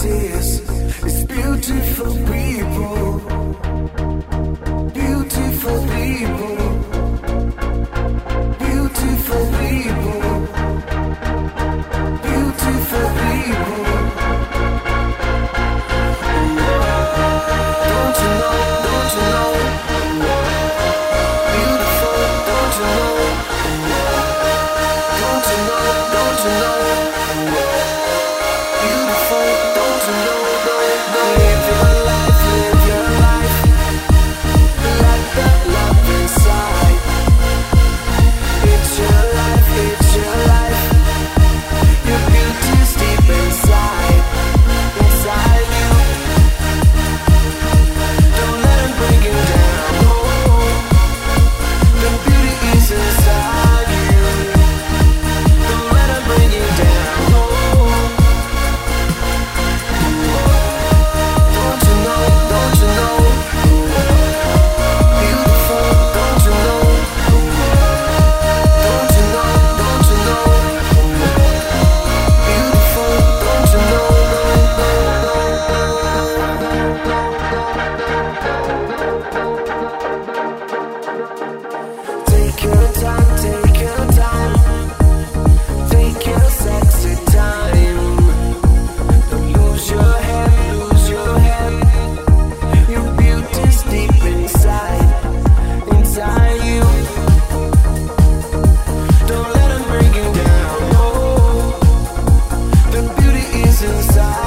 is. It's beautiful people. Beautiful people. Beautiful people. Beautiful people. Don't you know? Don't you know? Beautiful, don't you know? Don't you know? Don't you know? Beautiful, don't you know? Live your life, live your life. Let the love inside. It's your life, it's your life. Your beauty's deep inside, inside you. Don't let them bring you down. Oh, the beauty is inside you. Don't let them bring you down. Oh, don't you know? Don't you know? Beautiful, don't you know? Don't you know? Don't you know? Beautiful, don't you know? Take your time, take your time. Take your sexy time. Don't lose your head, lose your head. Your beauty's deep inside, inside you. Don't let them bring you down. Oh, the beauty is inside.